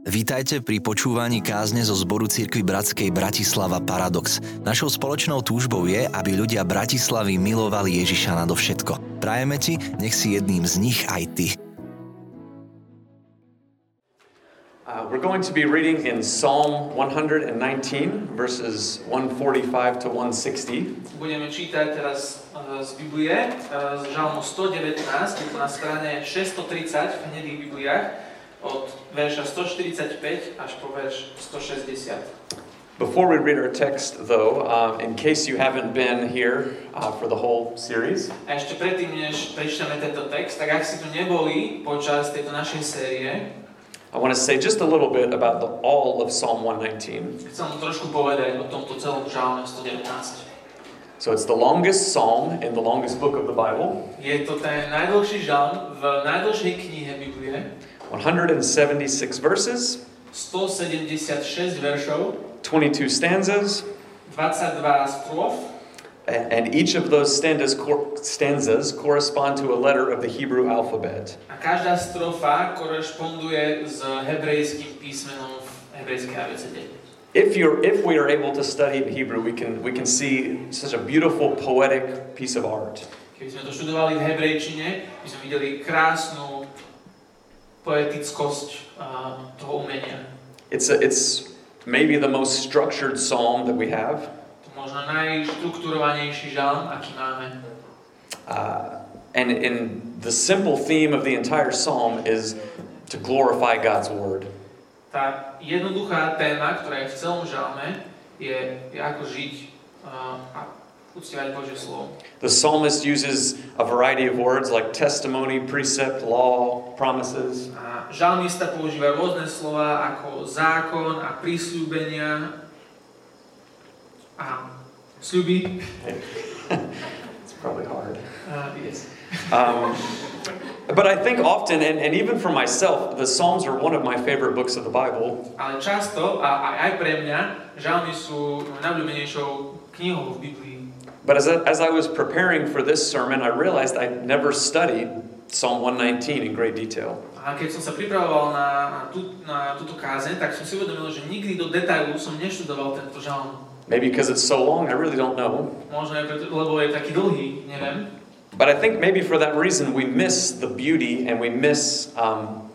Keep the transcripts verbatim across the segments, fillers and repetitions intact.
Vítajte pri počúvaní kázne zo zboru cirkvi Bratskej Bratislava Paradox. Našou spoločnou túžbou je, aby ľudia Bratislavy milovali Ježiša nadovšetko. Prajeme ti, nech si jedným z nich aj ty. Uh, we're going to be reading in Psalm one nineteen, verses one forty-five to one sixty. Budeme čítať teraz uh, z Biblie, uh, z Žalmu sto devätnásť, je to na strane šesťstotridsať v hnedých Bibliách, od verša stoštyridsaťpäť až po verš stošesťdesiat. Before we read our text, though, um, in case you haven't been here uh, for the whole series, A ešte predtým, než prečítame tento text, tak ak si tu neboli počas tejto našej série, I want to say just a little bit about the all of Psalm one nineteen. chcem vám trošku povedať o tomto celom Žalme sto devätnásť. So it's the longest psalm in the longest book of the Bible. Je to ten najdlhší žalm v najdlhšej knihe Biblie. one seventy-six verses, stosedemdesiatšesť veršov, twenty-two stanzas, dvadsaťdva strof, and each of those stanzas, cor- stanzas correspond to a letter of the Hebrew alphabet. a každá strofa korešponduje s hebrejským písmenom v hebrejskej abecede. If you're, if we are able to study in Hebrew, we can, we can see such a beautiful poetic piece of art. Keby sme to študovali v hebrejčine, by sme videli krásnu poetickosť uh, toho umenia. It's, a, it's maybe the most structured psalm that we have. To možno najštrukturovanejší žalm, aký máme. Uh, and, and the simple theme of the entire psalm is to glorify God's word. Tá jednoduchá téma, ktorá je v celom žalme, je, je ako žiť uh, a uctievať Božie slovo. The psalmist uses a variety of words like testimony, precept, law, promises. A žalmista používa rôzne slova ako zákon a prisľúbenia a sľuby. It's probably hard. Uh, yes. Um, but I think often, and, and even for myself, the Psalms are one of my favorite books of the Bible. Ale často, a aj pre mňa, žalmy sú najobľúbenejšou knihou v Biblii. But as I, as I was preparing for this sermon, I realized I never studied Psalm one nineteen in great detail. A keď som sa pripravoval na, na, tú, na túto kázeň, tak som si uvedomil, že nikdy do detailu som neštudoval tento žalm. Maybe because it's so long, I really don't know. Možno aj preto, lebo je taký dlhý, neviem. But I think maybe for that reason we miss the beauty and we miss um,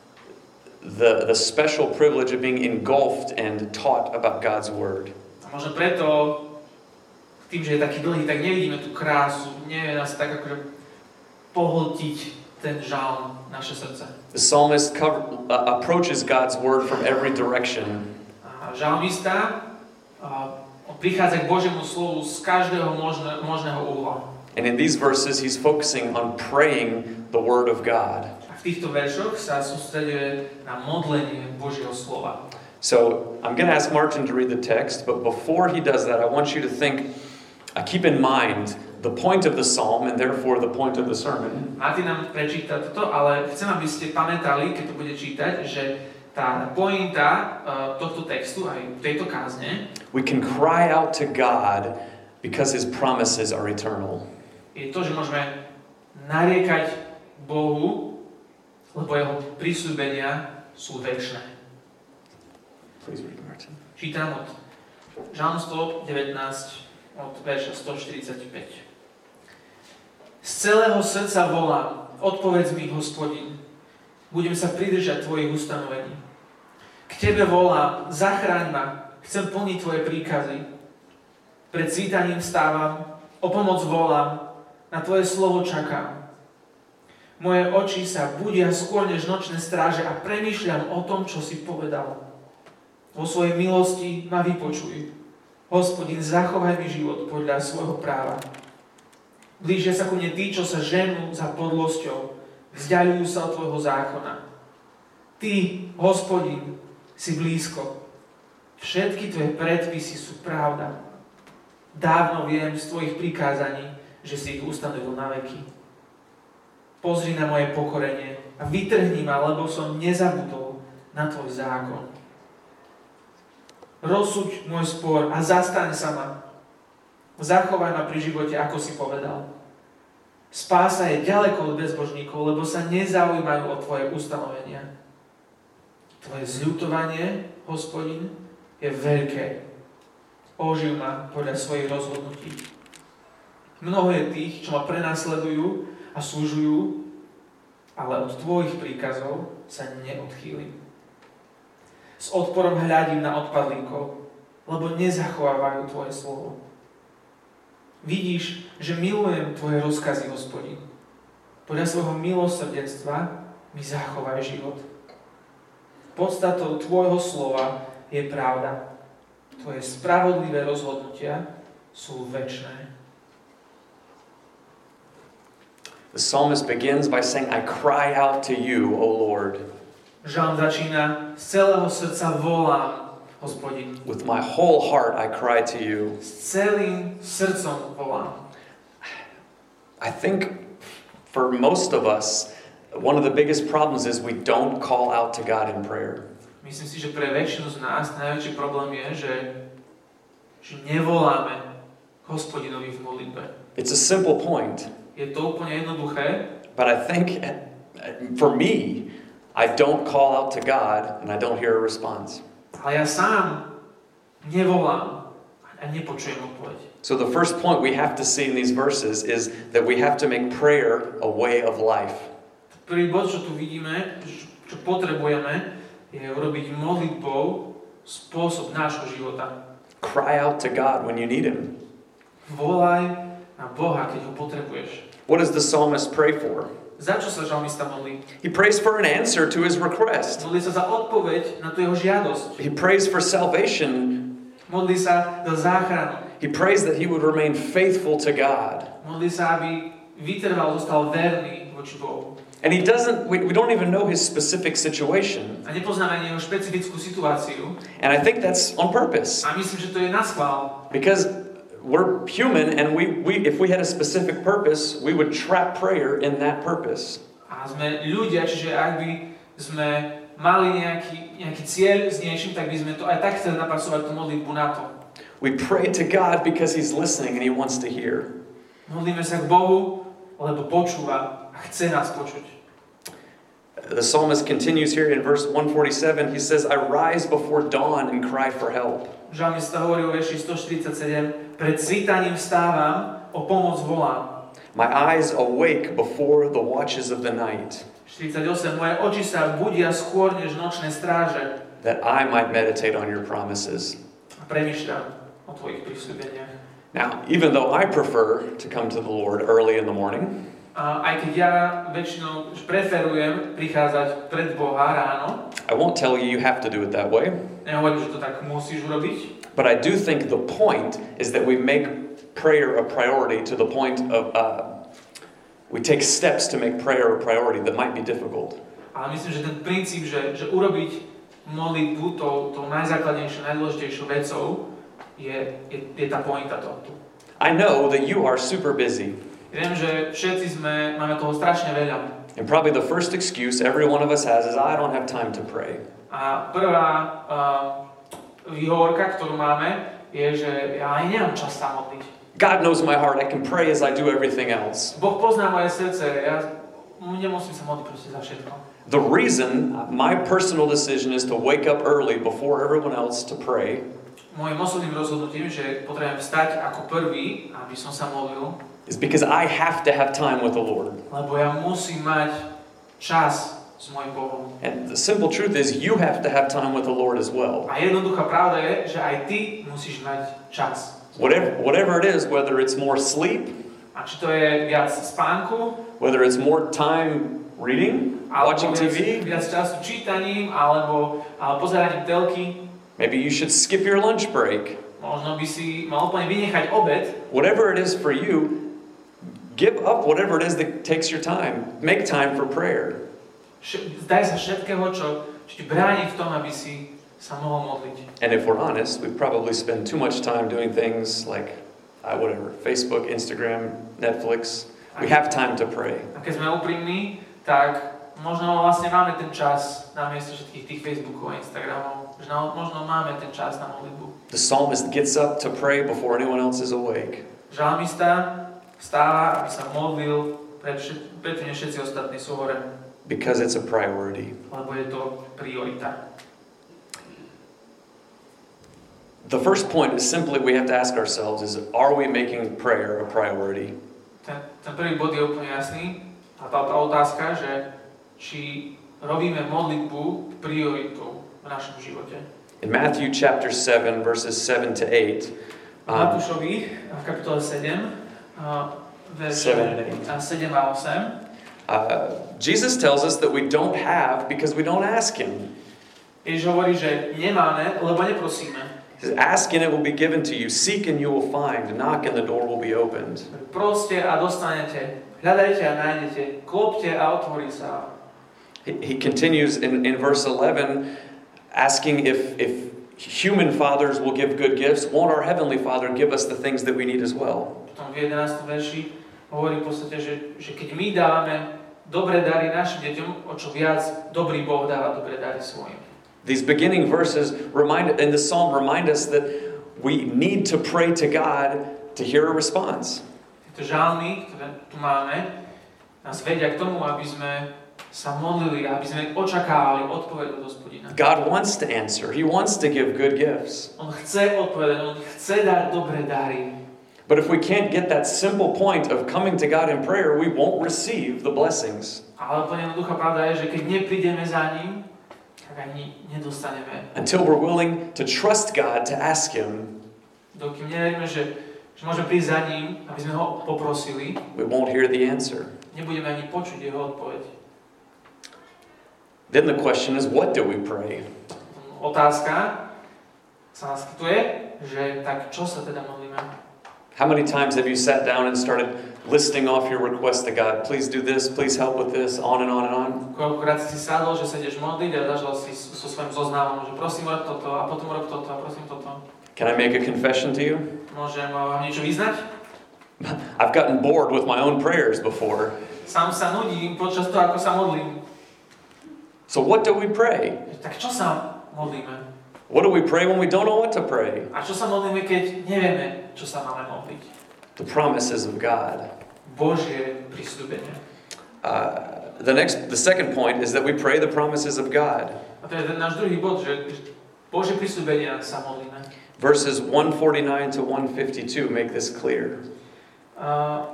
the, the special privilege of being engulfed and taught about God's Word. A možno preto, tým, že je taký dlhý, tak nevidíme tú krásu, nevie nás tak akože pohltiť ten žalm, naše srdce. The psalmist cover, uh, approaches God's Word from every direction. A žalmista uh, prichádza k Božiemu slovu z každého možné, možného uhla. And in these verses he's focusing on praying the Word of God. A v týchto veršoch sa sústreďuje na modlenie Božieho slova. So I'm going to ask Martin to read the text, but before he does that, I want you to think, uh, keep in mind the point of the psalm and therefore the point of the sermon. Martin nám prečíta toto, ale chcem, aby ste pamätali, keď to bude čítať, že tá pointa uh, tohto textu, aj tejto kázne, We can cry out to God because his promises are eternal. je to, že môžeme nariekať Bohu, lebo jeho prisľúbenia sú večné. Please read, Martin. Čítam od Žalm sto devätnásť, od verša stoštyridsaťpäť. Z celého srdca volám, odpovedz mi, Hospodin, budem sa pridržať tvojich ustanovení. K tebe volám, zachráň ma, chcem plniť tvoje príkazy. Pred svítaním vstávam, o pomoc volám, na tvoje slovo čakám. Moje oči sa budia skôr než nočné stráže a premýšľam o tom, čo si povedal. Vo svojej milosti ma vypočuj. Hospodin, zachovaj mi život podľa svojho práva. Blížia sa ku mne tí, čo sa ženú za podlosťou, vzdialujú sa od tvojho zákona. Ty, Hospodin, si blízko. Všetky tvoje predpisy sú pravda. Dávno viem z tvojich prikázaní, že si ich ustanovil na veky. Pozri na moje pokorenie a vytrhni ma, lebo som nezabudol na tvoj zákon. Rozsúď môj spor a zastaň sa ma. Zachovaj ma pri živote, ako si povedal. Spása je ďaleko od bezbožníkov, lebo sa nezaujímajú o tvoje ustanovenia. Tvoje zľutovanie, Hospodin, je veľké. Oživ ma podľa svojich rozhodnutí. Mnoho je tých, čo ma prenasledujú a súžujú, ale od tvojich príkazov sa neodchýlim. S odporom hľadím na odpadlíkov, lebo nezachovávajú tvoje slovo. Vidíš, že milujem tvoje rozkazy, Hospodin. Podľa svojho milosrdenstva mi zachovaj život. Podstatou tvojho slova je pravda. Tvoje spravodlivé rozhodnutia sú večné. The psalmist begins by saying, I cry out to you, O Lord. Žalm začína, z celého srdca volám, Hospodin. With my whole heart I cry to you. S celým srdcom volám. I think for most of us, one of the biggest problems is we don't call out to God in prayer. Myslím si, že pre väčšinu z nás najväčší problém je, že, že nevoláme Hospodinovi v modlitbe. It's a simple point. Je to úplne jednoduché. But I think for me, I don't call out to God and I don't hear a response. Ale ja sám nevolám a nepočujem odpoveď. So the first point we have to see in these verses is that we have to make prayer a way of life. Prvý bod, čo tu vidíme, čo potrebujeme, je urobiť modlitbou spôsob nášho života. Cry out to God when you need Him. Volaj na Boha, keď ho potrebuješ. What does the psalmist pray for? Za čo sa žalmista modlí? He prays for an answer to his request. Modlí sa za odpoveď na tú jeho žiadosť. He prays for salvation. Modlí sa za záchranu. He prays that he would remain faithful to God. Modlí sa, aby vytrval, zostal verný voči Bohu. And he doesn't, we, we don't even know his specific situation. A nepoznáme ani jeho špecifickú situáciu. And I think that's on purpose. A myslím, že to je naschvál. Because we're human and we, we, if we had a specific purpose, we would trap prayer in that purpose. A sme ľudia, čiže ak by sme mali nejaký, nejaký cieľ s niečím, tak by sme to aj tak chceli napasovať tú modlitbu na to. We pray to God because He's listening and He wants to hear. Modlíme sa k Bohu, lebo počúva a chce nás počuť. The psalmist continues here in verse one forty-seven. He says, I rise before dawn and cry for help. Žalmista hovorí o verši stoštyridsaťsedem, pred svítaním vstávam, o pomoc volám. My eyes awake before the watches of the night, štyridsaťosem, moje oči sa budia skôr než nočné stráže. that I might meditate on your promises. A premýšľam o tvojich prísľubeniach. Now, even though I prefer to come to the Lord early in the morning, A aj keď ja väčšinou preferujem prichádzať pred Boha ráno, I won't tell you you have to do it that way, nehovorím, že to tak musíš urobiť, but I do think the point is that we make prayer a priority to the point of uh, we take steps to make prayer a priority that might be difficult. ale myslím, že ten princíp, že, že urobiť modlitbu tou, tou najzákladnejšou, najdôležitejšou vecou je, je, je tá pointa tohto. I know that you are super busy. Viem, že všetci sme, máme toho strašne veľa. And probably the first excuse every one of us has is I don't have time to pray. A prvá uh, výhovorka, ktorú máme, je, že ja aj nemám čas sa modliť. God knows my heart. I can pray as I do everything else. Boh pozná moje srdce, ja nemusím sa modliť proste za všetko. The reason my personal decision is to wake up early before everyone else to pray Mojím osobným rozhodnutím, že potrebujem vstať ako prvý, aby som sa modlil, is because I have to have time with the Lord. lebo ja musím mať čas s mojím Bohom. And the simple truth is you have to have time with the Lord as well. A jednoduchá pravda je, že aj ty musíš mať čas. Whatever, whatever it is, whether it's more sleep, A či to je viac spánku, whether it's more time reading, watching T V, viac, viac času čítaním, alebo, alebo pozeraním telky, maybe you should skip your lunch break. možno by si mal úplne vynechať obed. Whatever it is for you, give up whatever it is that takes your time. Make time for prayer. Zdaj sa všetkého, čo, čo ti bráni v tom, aby si sa mohol modliť. And if we're honest, we probably spend too much time doing things like, uh, whatever, Facebook, Instagram, Netflix. We have time to pray. A keď sme úprimní, tak možno vlastne máme ten čas namiesto všetkých tých Facebookov a Instagramov. Že možno máme ten čas na modlitbu. The psalmist gets up to pray before anyone else is awake. Žalmista vstáva, aby sa modlil predtým, než všetci ostatní sú hore. Because it's a priority. Lebo je to priorita. The first point is simply we have to ask ourselves is, are we making prayer a priority? Ten, ten prvý bod je úplne jasný. A tá, tá otázka, že či robíme modlitbu prioritou v našom živote. In Matthew chapter seven, verses seven to eight, um, Matúšovi v kapitole sedem, uh, verše sedem a osem, uh, Jesus tells us that we don't have because we don't ask Him. Ježiš hovorí, že nemáme, lebo neprosíme. He says, ask and it will be given to you. Seek and you will find. Knock and the door will be opened. Proste a dostanete. Hľadajte a nájdete. Klopte a otvorí sa. He, he continues in, in verse eleven, asking if, if human fathers will give good gifts, won't our heavenly Father give us the things that we need as well? Potom v jedenástom verši hovorí v podstate, že, že keď my dávame dobré dary našim deťom, o čo viac dobrý Boh dáva dobré dary svojim. These beginning verses remind, in the psalm remind us that we need to pray to God to hear a response. Tieto žalmy, ktoré tu máme, nás vedia k tomu, aby sme sa modlili, aby sme očakávali odpoveď od Hospodina. God wants to answer. He wants to give good gifts. On chce odpovedať, on chce dať dobré dary. But if we can't get that simple point of coming to God in prayer, we won't receive the blessings. Ale úplne jednoduchá pravda je, že keď neprídeme za ním, tak ani nedostaneme. Until we're willing to trust God to ask Him, Dokým neveríme, že, že môžeme prísť za ním, aby sme ho poprosili, we won't hear the answer. nebudeme ani počuť jeho odpoveď. Then the question is, what do we pray? Otázka sa naskytuje, že tak čo sa teda modlíme? How many times have you sat down and started listing off your requests to God? Please do this, please help with this, on and on and on. Koľkokrát si sadol, že sa ideš modliť a začal si so svojím zoznamom, že prosím rob toto a potom rob toto a prosím toto. Can I make a confession to you? Môžem vám niečo vyznať? I've gotten bored with my own prayers before. Sám sa nudím počas toho, ako sa modlím. So what do we pray? Tak čo sa modlíme? What do we pray when we don't know what to pray? A čo sa modlíme, keď nevieme, čo sa máme modliť? The promises of God. Božie prisľúbenie. Uh, the next, the second point is that we pray the promises of God. A to je ten náš druhý bod, že Božie prisľúbenia sa modlíme. Verses one forty-nine to one fifty-two make this clear. Uh,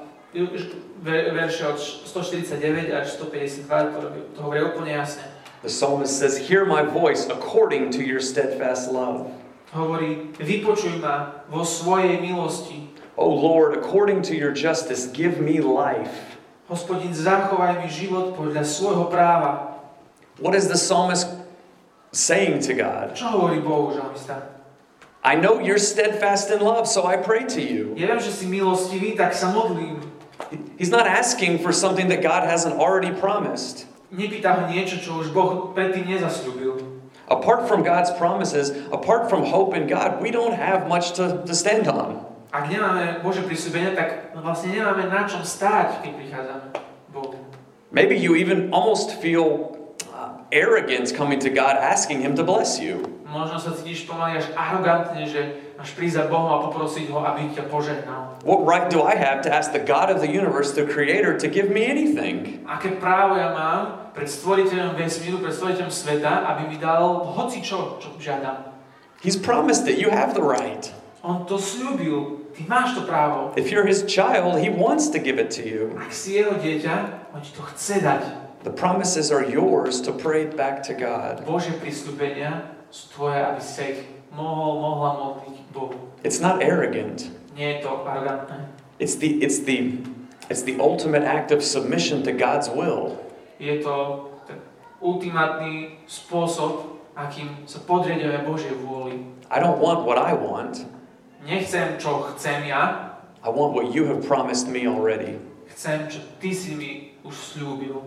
verše od stoštyridsaťdeväť až stopäťdesiatdva to, to hovorí úplne jasne. The psalmist says, hear my voice according to your steadfast love. Hovorí, vypočuj ma vo svojej milosti. O Lord, according to your justice, give me life. Hospodin, zachovaj mi život podľa svojho práva. What is the psalmist saying to God? Čo hovorí Bohu, žalmista? I know you're steadfast in love, so I pray to you. Ja viem, že si milostivý, tak sa modlím. He's not asking for something that God hasn't already promised. Nepýta ho niečo, čo už Boh predtým nezasľúbil. Apart from God's promises, apart from hope in God, we don't have much to, to stand on. Ak nemáme Božie prisľúbenie, tak vlastne nemáme na čom stáť, keď prichádzame k Bohu. Maybe you even almost feel uh, arrogance coming to God, asking Him to bless you. Možno sa cítiš pomaly až arogantne, že máš prísť za Bohom a poprosiť ho, aby ťa požehnal. What right do I have to ask the God of the universe, the Creator, to give me anything? Aké právo ja mám pred stvoriteľom vesmíru, pred stvoriteľom sveta, aby mi dal hoci čo, čo žiadam? He's promised it. You have the right. On to sľúbil. Ty máš to právo. If you're His child, He wants to give it to you. Ak si jeho dieťa, on ti to chce dať. The promises are yours to pray back to God. Božie prisľúbenia sú tvoje, aby si sa ich mohol, mohla modliť Bohu. It's not arrogant. Nie je to arogantné. It's the it's the it's the ultimate act of submission to God's will. Je to ten ultimátny spôsob, akým sa podriadujeme Božej vôli. I don't want what I want. Nechcem, čo chcem ja. I want what you have promised me already. Chcem, čo ty si mi už sľúbil.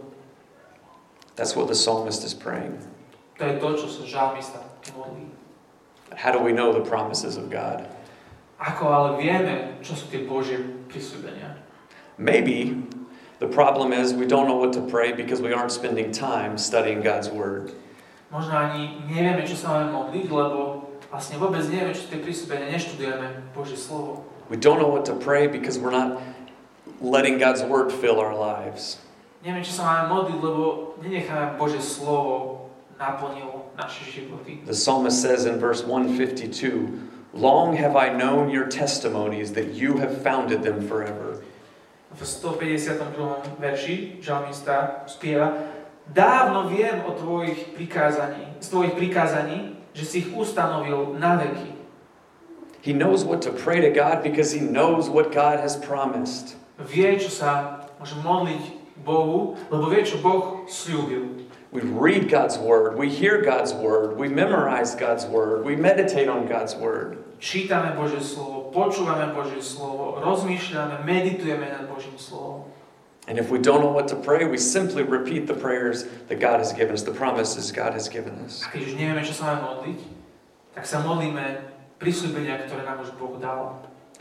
That's what the psalmist is praying. To je to, čo sa žalmista modlí. How do we know the promises of God? Ako ale vieme, čo sú tie Božie prisľúbenia? Maybe the problem is we don't know what to pray because we aren't spending time studying God's Word. Možno ani nevieme, čo sa máme modliť, lebo vlastne vôbec nevieme, čo tie prisľúbenia, neštudujeme Božie slovo. We don't know what to pray because we're not letting God's Word fill our lives. Nevieme, čo sa máme modliť, lebo nenecháme Božie slovo naplnilo naše životy. The psalmist says in verse one fifty-two, Long have I known your testimonies, that you have founded them forever. V stopäťdesiatom druhom verši žalmista spieva: Dávno viem o tvojich prikázaní, z tvojich prikázaní, že si ich ustanovil na veky. He knows what to pray to God because he knows what God has promised. Vie, čo sa môže modliť Bohu, lebo vie, čo Boh sľúbil. We read God's word, we hear God's word, we memorize God's word, we meditate on God's word. Čítame Božie slovo, počúvame Božie slovo, rozmýšľame, meditujeme nad Božím slovom. And if we don't know what to pray, we simply repeat the prayers that God has given us, the promises God has given us. A keď už nevieme, čo sa máme modliť, tak sa modlíme prisľúbenia, ktoré nám už Boh dal.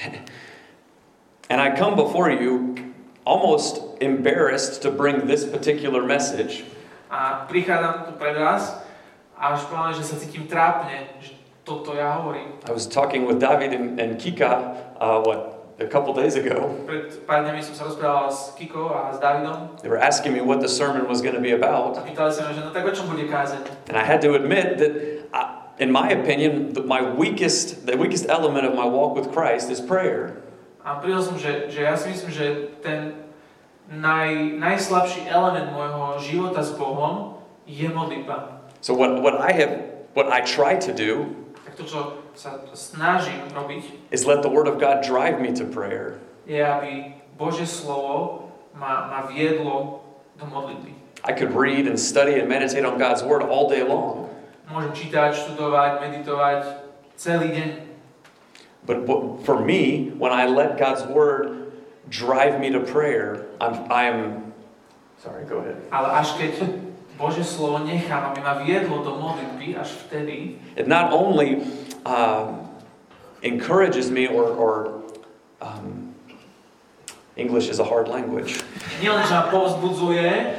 And I come before you almost embarrassed to bring this particular message. A prichádzam tu pred vás a už povedal, že sa cítim trápne, že toto ja hovorím. I was talking with David and, and Kika, uh, what, a couple days ago. Pred pár dňami som sa rozprával s Kikou a s Davidom. They were asking me what the sermon was going to be about. A pýtali sa ma, že no tak o čom bude kázeň? And I had to admit that, I, in my opinion, the, my weakest, the weakest element of my walk with Christ is prayer. A priznal som, že, že ja si myslím, že ten naj, najslabší element môjho života s Bohom je modlitba. So what, what I have, what I try to do Tak to, čo sa snažím robiť, is let the Word of God drive me to prayer. je, aby Božie slovo ma, ma viedlo do modlitby. I could read and study and meditate on God's Word all day long. Môžem čítať, študovať, meditovať celý deň. But what, for me, when I let God's Word drive me to prayer, I'm, I'm sorry, go ahead. Ale až keď Božie slovo nechám, aby ma viedlo do modlitby, až vtedy It not only um, encourages me, or, or um, English is a hard language. nielen, že ma povzbudzuje,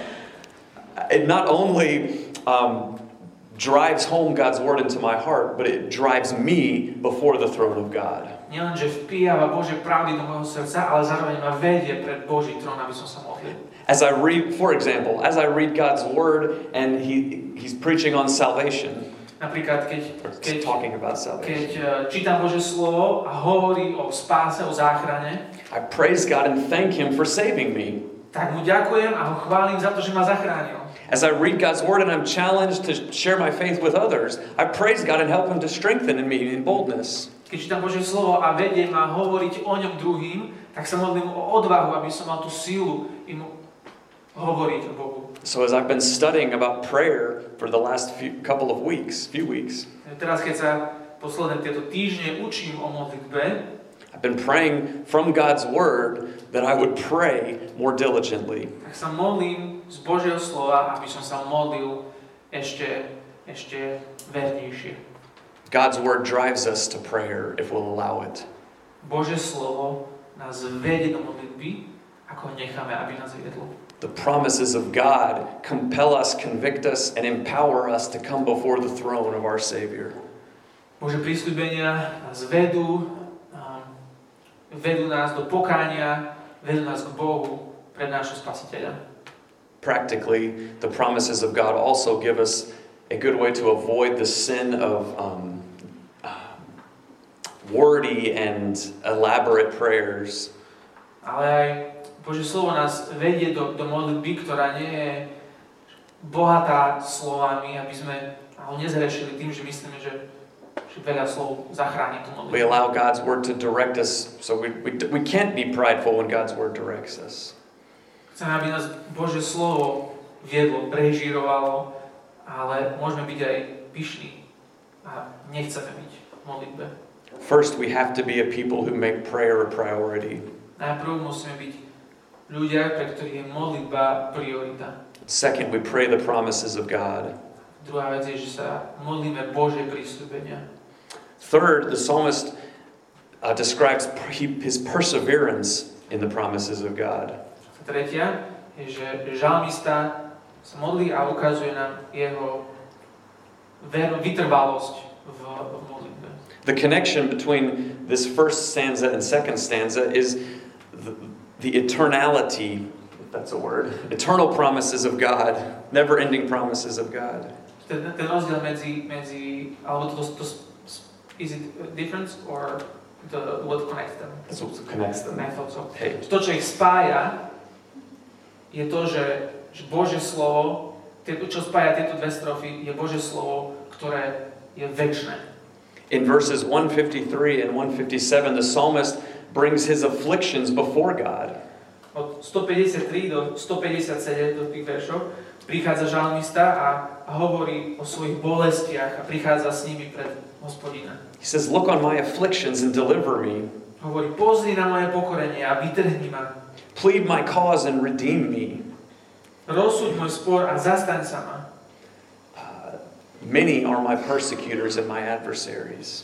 It not only um, drives home God's Word into my heart, but it drives me before the throne of God. nielen, že vpíjava Božie pravdy do môjho srdca, ale zároveň ma vedie pred Boží trón, aby som sa modlil. As I read, for example, as I read God's Word and he, He's preaching on salvation, Napríklad, keď, or keď, talking about keď salvation, uh, čítam Božie slovo a hovorí o spáse, o záchrane, I praise God and thank Him for saving me. tak mu ďakujem a ho chválim za to, že ma zachránil. As I read God's Word and I'm challenged to share my faith with others, I praise God and help Him to strengthen in me in boldness. Keď čítam Božie slovo a vedie ma hovoriť o ňom druhým, tak sa modlím o odvahu, aby som mal tú sílu im hovoriť o Bohu. So as I've been studying about prayer for the last few, couple of weeks, few weeks, Teraz, keď sa posledné tieto týždne učím o modlitbe, I've been praying from God's Word that I would pray more diligently. tak sa modlím z Božieho slova, aby som sa modlil ešte, ešte vernejšie. God's Word drives us to prayer if we'll allow it. Božie slovo nás vedie do modlitby, ako ho necháme, aby nás viedlo. The promises of God compel us, convict us, and empower us to come before the throne of our Savior. Božie prísľubenia nás vedú, um, vedú nás do pokánia, vedú nás k Bohu pred nášho Spasiteľa. Practically, the promises of God also give us a good way to avoid the sin of um, uh, wordy and elaborate prayers. Ale aj Božie slovo nás vedie do, do modlitby, ktorá nie je bohatá slovami, aby sme ho nezrešili tým, že myslíme, že, že veľa slov zachráni tú modlitbu. We allow God's Word to direct us, so we, we, we can't be prideful when God's Word directs us. Chceme, aby nás Božie slovo viedlo, prežírovalo, ale môžeme byť aj pyšní a nechceme byť v modlitbe. First, we have to be a people who make prayer a priority. Najprv musíme byť ľudia, pre ktorých je modlitba priorita. Second, we pray the promises of God. Druhá vec je, že sa modlíme Božie prísľubenia. Third, the psalmist uh, describes his perseverance in the promises of God. Tretia je, že žalmista sa modlí a ukazuje nám jeho ver, vytrvalosť v, v modlitbe. The connection between this first stanza and second stanza is the, the eternality, if that's a word, eternal promises of God, never-ending promises of God. Ten, ten rozdiel medzi, medzi alebo to, to, to Is it a difference or the what connects them? That's what connects them. I thought so. Hey. To, čo ich spája, je to, že, že Božie slovo, čo spája tieto dve strofy, je Božie slovo, ktoré je večné. In verses one fifty-three and one fifty-seven, the psalmist brings his afflictions before God. Od stopäťdesiattri do stopäťdesiatsedem do tých veršov prichádza žalmista a, a hovorí o svojich bolestiach a prichádza s nimi pred Hospodina. He says, "Look on my afflictions and deliver me. Hovorí, pozri na moje pokorenie a vytrhni ma. Plead my cause and redeem me. Rozsúď môj spor a zastaň sa ma. Uh, many are my persecutors and my adversaries."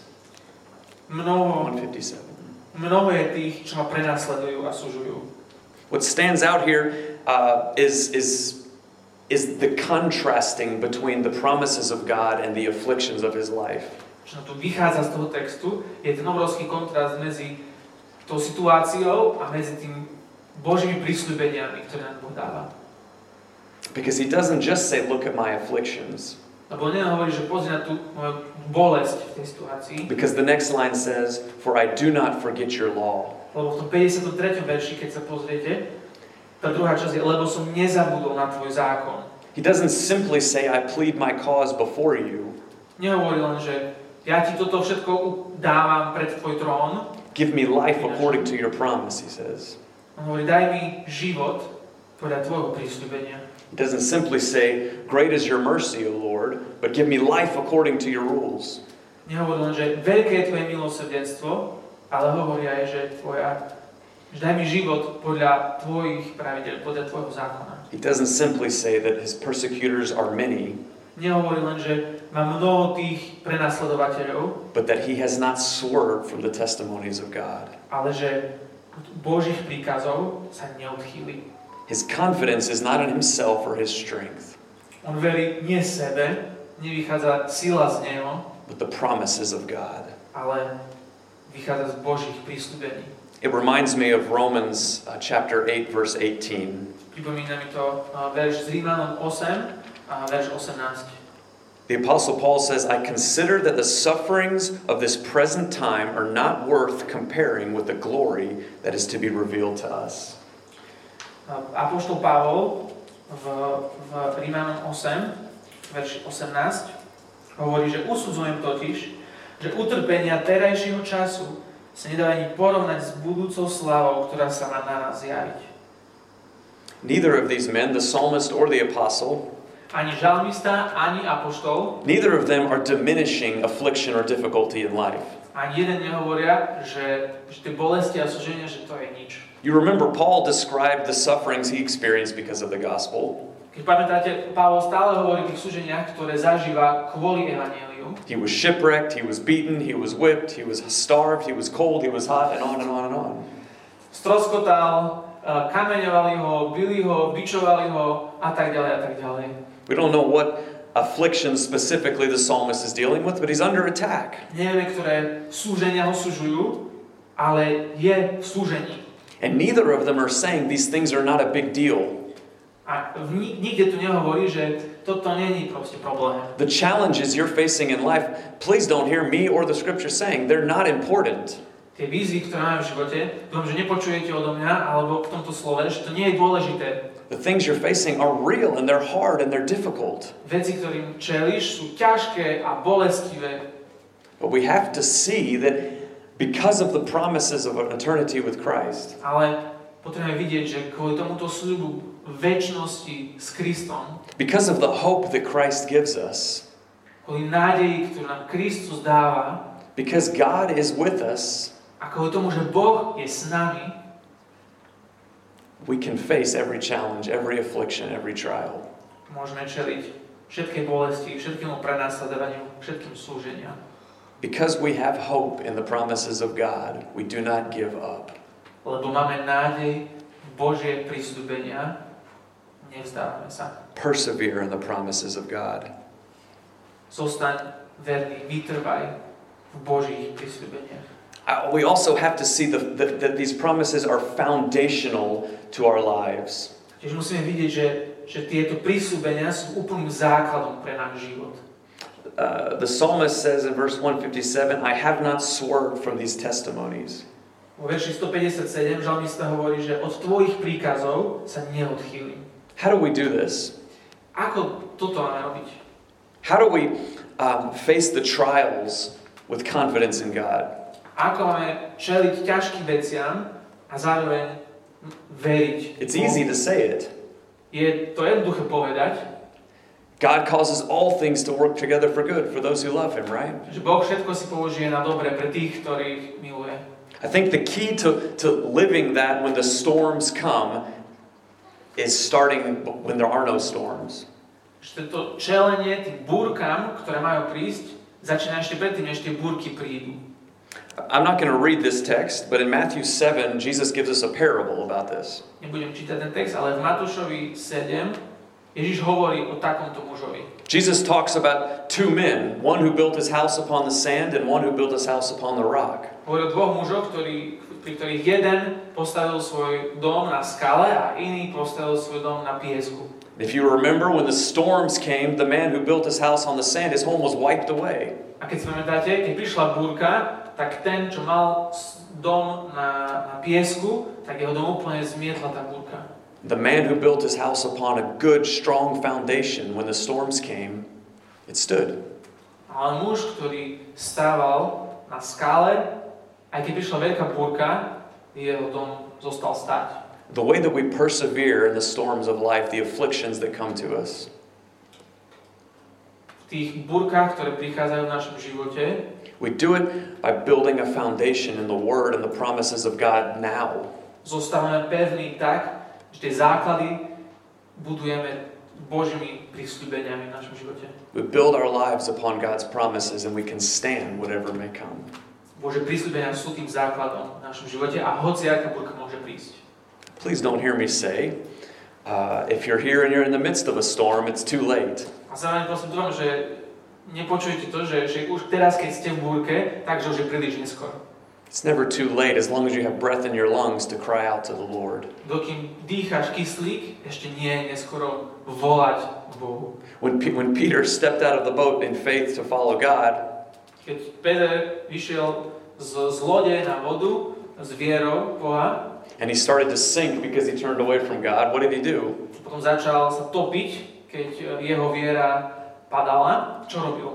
Mnoho, one fifty-seven. mnoho je tých, čo ma prenasledujú a sužujú. What stands out here uh, is, is, is the contrasting between the promises of God and the afflictions of his life. Čo tu vychádza z toho textu, je ten obrovský kontrast medzi tou situáciou a medzi tým Božími prísľubeniami, ktoré nám Boh dáva. Because he doesn't just say, "Look at my afflictions." Lebo nehovorí, že pozri na tú moju bolesť v tej situácii. Because the next line says, "For I do not forget your law." Lebo v tom päťdesiatom treťom verši, keď sa pozriete, tá druhá časť je, lebo som nezabudol na tvoj zákon. He doesn't simply say, "I plead my cause before you." Nehovorí len, že ja ti toto všetko dávam pred tvoj trón. Give me life according to your promise, he says. On hovorí, daj mi život podľa tvojho prísľubenia. He doesn't simply say, "Great is your mercy, O Lord," but give me life according to your rules. Nehovorí len, že veľké je tvoje milosrdenstvo, ale hovorí aj, že tvoja, že daj mi život podľa tvojich pravidel, podľa tvojho zákona. He doesn't simply say that his persecutors are many, Nehovorí len, že má mnoho tých prenasledovateľov, but that he has not swerved from the testimonies of God. ale že Božích príkazov sa neodchýli. His confidence is not in himself or his strength, On verí nie sebe, nevychádza sila z neho, but the promises of God. ale vychádza z Božích prísľubení. It reminds me of Romans uh, chapter eight, verse eighteen. Pripomína mi to uh, verš z Rímanom osem a verš osemnásť. The Apostle Paul says, "I consider that the sufferings of this present time are not worth comparing with the glory that is to be revealed to us." Apoštol Pavol v, v Rímanom osem, verši osemnásť, hovorí, že usudzujem totiž, že utrpenia terajšieho času sa nedá ani porovnať s budúcou slávou, ktorá sa má na nás zjaviť. Neither of these men, the psalmist or the apostle, Ani žalmista, ani apoštol, neither of them are diminishing affliction or difficulty in life. ani jeden nehovoria, že, že tie bolesti a súženia, že to je nič. You remember Paul described the sufferings he experienced because of the gospel. Keď pamätáte, Pavol stále hovorí o tých súženiach, ktoré zažíva kvôli evanjeliu. He was shipwrecked, he was beaten, he was whipped, he was starved, he was cold, he was hot, and on and on and on. Stroskotal, kameňovali ho, bili ho, bičovali ho a tak ďalej a tak ďalej. We don't know what affliction specifically the psalmist is dealing with, but he's under attack. Nevieme, ktoré súženia ho súžujú, ale je v súžení. And neither of them are saying these things are not a big deal. A v, nikde tu nehovorí, že toto nie je proste problém. The challenges you're facing in life, please don't hear me or the scripture saying they're not important. Tie výzvy, ktoré máme v živote, dúfam, že nepočujete odo mňa alebo v tomto slove, že to nie je dôležité. The things you're facing are real and they're hard and they're difficult. Veci, ktorým čelíš, sú ťažké a bolestivé. But we have to see that because of the promises of an eternity with Christ, Ale potrebujeme vidieť, že kvôli tomuto sľubu večnosti s Kristom, because of the hope that Christ gives us, kvôli nádeji, ktorú nám Kristus dáva, because God is with us, a kvôli tomu, že Boh je s nami, we can face every challenge, every affliction, every trial. môžeme čeliť všetkej bolesti, všetkému prenasledovaniu, všetkým súženiam. Because we have hope in the promises of God, we do not give up. Lebo máme nádej v Božie prisľúbenia, nevzdávame sa. Persevere in the promises of God. Zostaň verný, vytrvaj v Božích prisľúbeniach. Uh, we also have to see the, the, that these promises are foundational to our lives. Tiež musíme vidieť, že, že tieto prisľúbenia sú úplným základom pre náš život. uh, the psalmist says in verse one fifty-seven, I have not swerved from these testimonies. Vo verši stopäťdesiatsedem žalmista hovorí, že od tvojich príkazov sa neodchýlim. How do we do this? Ako toto máme robiť? How do we um, face the trials with confidence in God? Ako máme čeliť ťažkým veciam a zároveň veriť? It's easy to say it. Je to jednoduché povedať. God causes all things to work together for good for those who love Him, right? Že Boh všetko si použije na dobre pre tých, ktorých miluje. I think the key to, to living that when the storms come is starting when there are no storms. Že to čelenie tým búrkam, ktoré majú prísť, začína ešte predtým, než tie búrky prídu. I'm not going to read this text, but in Matthew seven, Jesus gives us a parable about this. Nebudem čítať ten text, ale v Matúšovi sedem Ježiš hovorí o takomto mužovi. Jesus talks about two men, one who built his house upon the sand and one who built his house upon the rock. Hovorí o dvoch mužoch, ktorí, pri ktorých jeden postavil svoj dom na skale a iný postavil svoj dom na piesku. If you remember, when the storms came, the man who built his house on the sand, his home was wiped away. A keď si pamätáte, keď prišla búrka, tak ten, čo mal dom na, na piesku, tak jeho dom úplne zmietla tá búrka. The man who built his house upon a good, strong foundation, when the storms came, it stood. Ale muž, ktorý stával na skále, aj keď prišla veľká búrka, jeho dom zostal stáť. The way that we persevere in the storms of life, the afflictions that come to us, V tých búrkach, ktoré prichádzajú v našom živote, we do it by building a foundation in the Word and the promises of God now. zostávame pevní tak, že tie základy budujeme Božími prísľubeniami v našom živote. We build our lives upon God's promises and we can stand whatever may come. Bože prísľubenia sú tým základom v našom živote a hociaká búrka môže prísť. Please don't hear me say, uh, if you're here and you're in the midst of a storm, it's too late. A zároveň prosím dúfam, že nepočujete to, že, že už teraz, keď ste v búrke, takže už je príliš neskoro. It's never too late as long as you have breath in your lungs to cry out to the Lord. Dokým dýcháš kyslík, ešte nie je neskoro volať k Bohu. When, P- when Peter stepped out of the boat in faith to follow God, Keď Peter vyšiel z, z lode na vodu s vierou Boha, and he started to sink because he turned away from God, what did he do? potom začal sa topiť, keď jeho viera padala. Čo robil?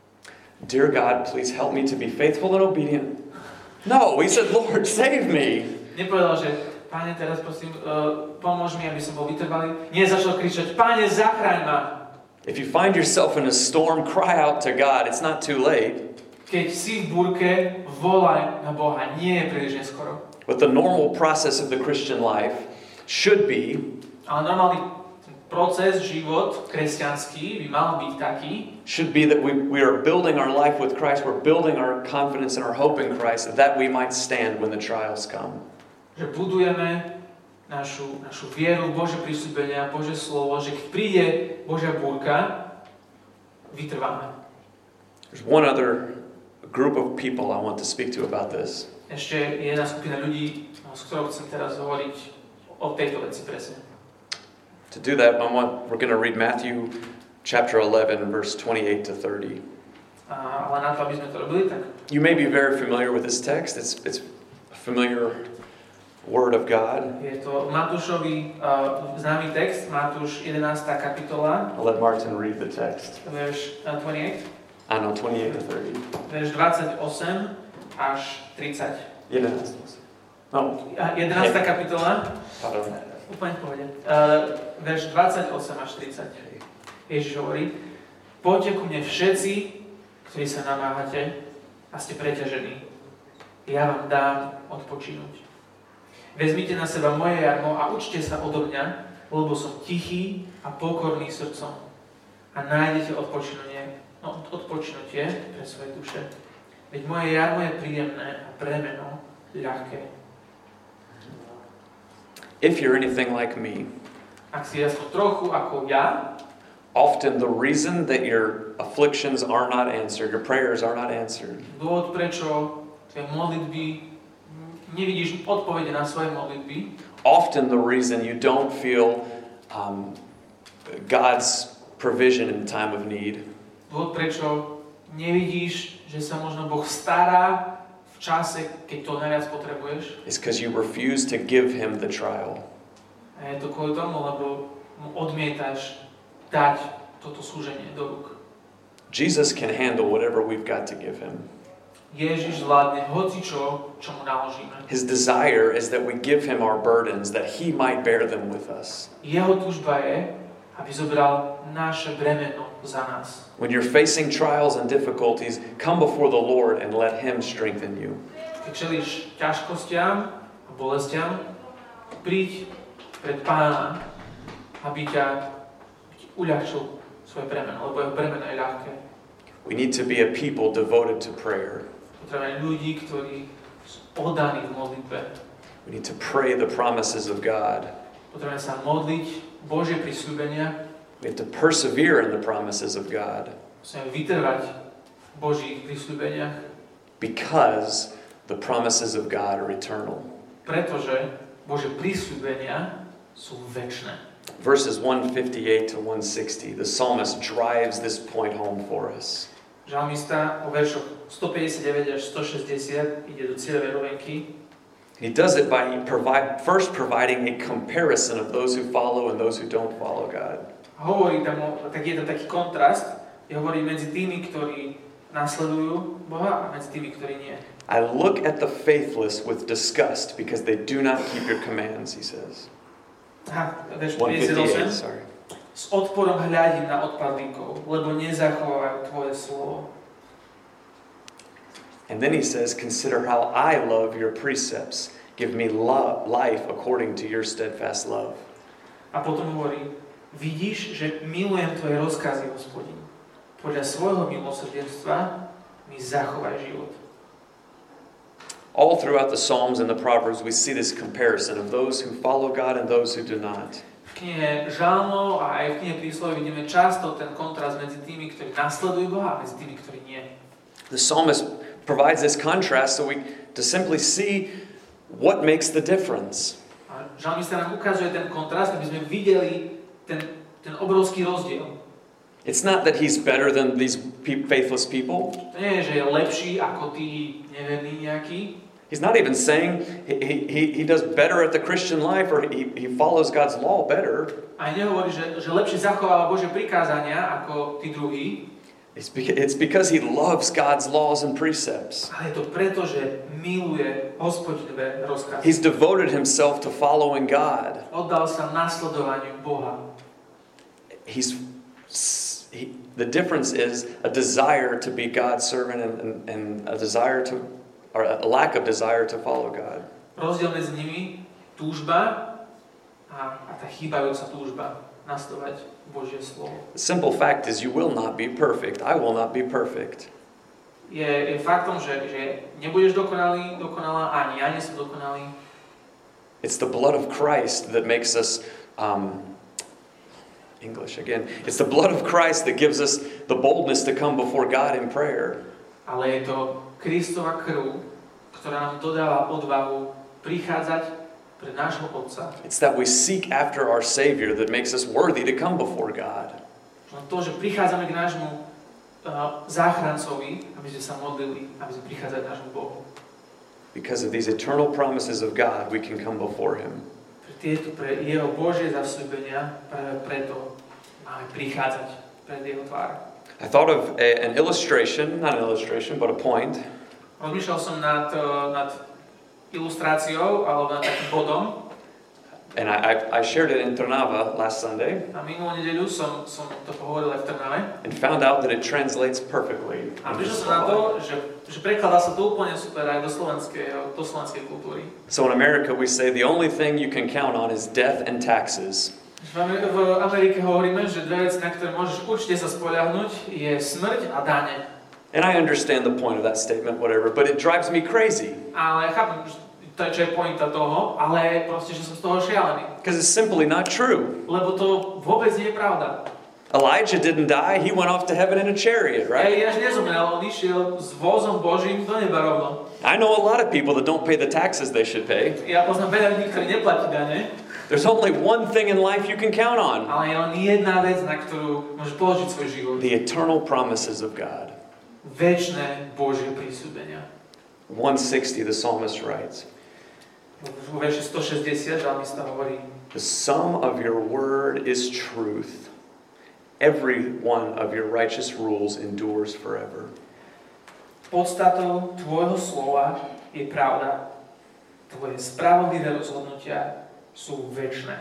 Dear God, please help me to be faithful and obedient. No, he said, Lord, save me. Nepovedal, že Pane, teraz prosím, uh, pomôž mi, aby som bol vytrvalý. Nie, začal kričať, Pane, zachraň ma. If you find yourself in a storm, cry out to God. It's not too late. Keď si v búrke, volaj na Boha. Nie je príliš neskoro. But the normal process of the Christian life should be Ale normálny proces, život kresťanský by mal byť taký, should be that we, we are building our life with Christ. We're building our confidence and our hope in Christ that we might stand when the trials come. že budujeme našu, našu vieru, Bože prísľubenia, Bože slovo, že keď príde Božia búrka, vytrváme. There's one other group of people I want to speak to about this. Ešte je jedna skupina ľudí, s ktorou chcem teraz hovoriť o tejto veci presne. To do that, I want, we're going to read Matthew chapter eleven, verse twenty-eight to thirty. A, ale na to, aby sme to robili, tak You may be very familiar with this text. It's, it's a familiar word of God. je to Matúšovi uh, známy text, Matúš jedenásta kapitola, I'll let Martin read the text. verš uh, dvadsaťosem, I know, twenty-eight to thirty. verš dvadsaťosem až tridsať. jedenásť. No, A jedenásta kapitola, pardon. úplne v pohode, uh, verš dvadsaťosem až tridsať. Ježiš hovorí, poďte ku mne všetci, ktorí sa namáhate a ste preťažení. Ja vám dám odpočinúť. Vezmite na seba moje jarmo a učte sa odo mňa, lebo som tichý a pokorný srdcom. A nájdete odpočinutie, no, odpočinutie pre svoje duše. Veď moje jarmo je príjemné a bremeno ľahké. If you're anything like me, Ak si aspoň trochu ako ja, often the reason that your afflictions are not answered, your prayers are not answered, dôvod, prečo tvoje modlitby, nevidíš odpovede na svoje modlitby, often the reason you don't feel um, God's provision in time of need, Dôvod, prečo nevidíš, že sa možno Boh stará v čase, keď to najviac potrebuješ, is because you refuse to give him the trial. a je to kvôli tomu, lebo mu odmietaš dať toto súženie do rúk. Jesus can handle whatever we've got to give him. Ježiš zvládne hocičo, čo mu naložíme. His desire is that we give him our burdens, that he might bear them with us. Jeho túžba je, aby zobral naše bremeno za nás. When you're facing trials and difficulties, come before the Lord and let him strengthen you. Keď čelíš ťažkostiam a bolestiam, príď pred Pána, aby ťa uľahčil svoje bremeno, lebo jeho bremeno je ľahké. We need to be a people devoted to prayer. Potrebujeme ľudí, ktorí sú oddaní v modlitbe. We need to pray the promises of God. Potrebujeme sa modliť Božie prisľúbenia. We have to persevere in the promises of God. Musíme vytrvať v Božích prisľúbeniach. Because the promises of God are eternal. Pretože Božie prisľúbenia sú večné. Verses one fifty-eight to one sixty, the psalmist drives this point home for us. Žalmista o veršoch stopäťdesiatdeväť až stošesťdesiat ide do cieľovej rovenky. He does it by provide, first providing a comparison of those who follow and those who don't follow God. Hovorí tam, tak je tam taký kontrast, je hovorí medzi tými, ktorí nasledujú Boha a medzi tými, ktorí nie. I look at the faithless with disgust because they do not keep your commands, he says. Aha, verš one fifty-eight, päťdesiatosem. sorry. S odporom hľadím na odpadlíkov, lebo nezachovajú tvoje slovo. And then he says, consider how I love your precepts. Give me love, life according to your steadfast love. A potom hovorí, vidíš, že milujem tvoje rozkazy, Hospodin. Podľa svojho milosrdenstva mi zachovaj život. All throughout the Psalms and the Proverbs, we see this comparison of those who follow God and those who do not. V knihe Žalmov a aj v knihe Prísloví vidíme často ten kontrast medzi tými, ktorí nasledujú Boha a medzi tými, ktorí nie. The psalmist provides this contrast so we to simply see what makes the difference. A žalmista nám ukazuje ten kontrast, aby sme videli ten, ten obrovský rozdiel. It's not that he's better than these pe- faithless people. To nie je, že je lepší ako tí neverní nejakí. He's not even saying he, he, he does better at the Christian life or he, he follows God's law better. A nehovorí, že, že lepšie zachováva Božie prikázania ako tí druhí. It's because, it's because he loves God's laws and precepts. Ale je to preto, že miluje Hospodinové rozkazy. He's devoted himself to following God. Oddal sa nasledovaniu Boha. He's he, the difference is a desire to be God's servant and, and, and a desire to or a lack of desire to follow God. Rozdiel medzi nimi, túžba a, a tá chýbajúca túžba nasledovať Božie slovo. The simple fact is you will not be perfect. I will not be perfect. Je, je faktom, že, že nebudeš dokonalý, dokonalá, ani ja nie som dokonalý. It's the blood of Christ that makes us um, English again. It's the blood of Christ that gives us the boldness to come before God in prayer. Ale je to Kristova krv, ktorá nám dodáva odvahu prichádzať pred nášho Otca. It's that we seek after our Savior that makes us worthy to come before God. To, že prichádzame k nášmu uh, záchrancovi, aby sme sa modlili, aby sme prichádzali k nášmu Bohu. Because of these eternal promises of God, we can come before Him. Pre tieto, pre jeho Božie zasľúbenia, práve preto máme prichádzať pred jeho tvár. I thought of a, an illustration, not an illustration, but a point. Rozmýšľal som nad, nad ilustráciou, alebo nad takým bodom. And I, I, I shared it in Trnava last Sunday. A minulú nedeľu som, som to pohovoril aj v Trnave. And found out that it translates perfectly. A prišiel som na to, že, že prekladá sa to úplne super aj do slovenskej, do slovenskej kultúry. So in America we say the only thing you can count on is death and taxes. V Amerike hovoríme, že dve veci, na ktoré môžeš určite sa spoľahnúť, je smrť a dane. And I understand the point of that statement, whatever, but it drives me crazy. Ale chápem, to je, čo je pointa toho, ale proste, že som z toho šialený. Because it's simply not true. Lebo to vôbec nie je pravda. Elijah didn't die, he went off to heaven in a chariot, right? Eliáš nezomrel, on išiel s vozom Božím do neba rovno. I know a lot of people that don't pay the taxes they should pay. Ja poznám veľa ľudí, ktorí neplatí dane, There's only one thing in life you can count on. ale je len jedna vec, na ktorú môžeš položiť svoj život. The eternal promises of God. Večné Božie prísľubenia. one sixty, the psalmist writes, Vo verši stošesťdesiat žalmista hovorí: the sum of your word is truth. Every one of your righteous rules endures forever. Podstatou tvojho slova je pravda. Tvoje spravodlivé rozhodnutia sú večné.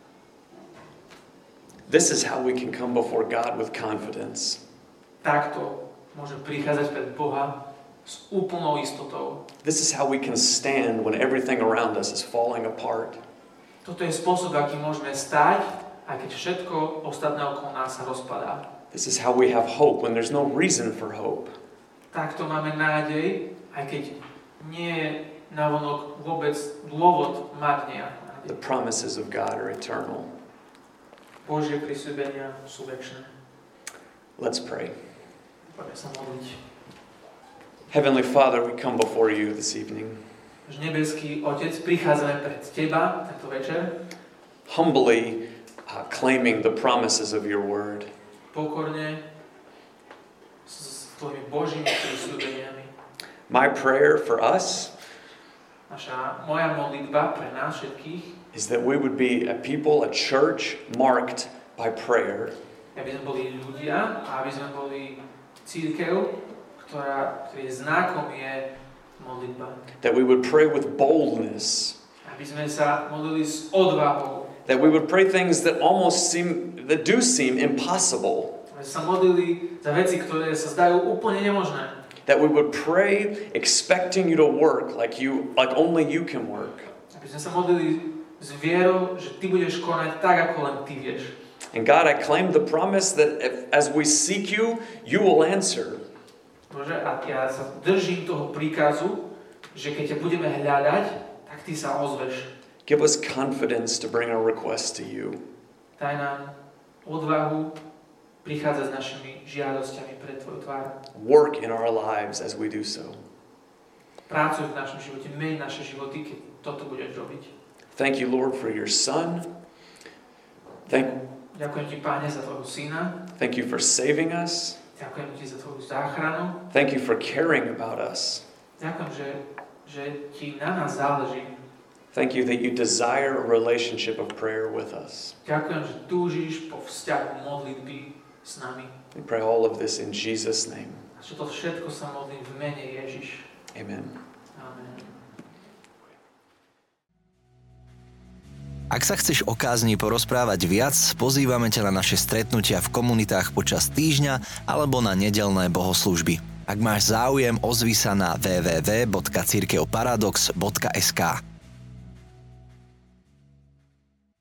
This is how we can come before God with confidence. Takto môžem prichádzať pred Boha s úplnou istotou. This is how we can stand when everything around us is falling apart. Toto je spôsob, aký môžeme stáť, aj keď všetko ostatné okolo nás sa rozpadá. This is how we have hope when there's no reason for hope. Takto máme nádej, aj keď nie je navonok vôbec dôvod mať nejakú nádej. The promises of God are eternal. Božie prisľúbenia sú večné. Let's pray. Poďme sa modliť. Heavenly Father, we come before you this evening, Nebeský Otec, prichádzame pred Teba tento večer, humbly uh, claiming the promises of your word. pokorne s, s Tvojimi Božími prisľúbeniami. My prayer for us Naša, moja modlitba pre nás všetkých, is that we would be a people, a church marked by prayer. aby sme boli ľudia a aby sme boli cirkev, ktorá, ktorý znakom je modlitba. That we would pray with boldness. Aby sme sa modlili s odvahou. That we would pray things that almost seem, that do seem impossible. Aby sme sa modlili za veci, ktoré sa zdajú úplne nemožné. That we would pray expecting you to work like you, like only you can work. Aby sme sa modlili s vierou, že Ty budeš konať tak, ako len Ty vieš. And God, I claim the promise that if, as we seek you, you will answer. Bože, a ja sa držím toho príkazu, že keď ťa budeme hľadať, tak Ty sa ozveš. Give us confidence to bring our requests to you. Daj nám odvahu prichádzať s našimi žiadosťami pred Tvoju tvár. Work in our lives as we do so. Pracuj v našom živote, meń naše životy, keď toto budeš robiť. Thank you, Lord, for your Son. Thank, Ďakujem Ti, Páne, za Tvojho Syna. thank you for saving us. Ďakujem Ti za Tvoju záchranu. Thank you for caring about us. Ďakujem, že, že Ti na nás záleží. Thank you that you desire a relationship of prayer with us. Ďakujem, že túžiš po vzťahu modlitby s nami. We pray all of this in Jesus' name. A že to všetko sa modlím v mene Ježiš. Amen. Amen. Ak sa chceš o kázni porozprávať viac, pozývame ťa na naše stretnutia v komunitách počas týždňa alebo na nedeľné bohoslúžby. Ak máš záujem, ozvi sa na w w w bodka cirkevparadox bodka es ká.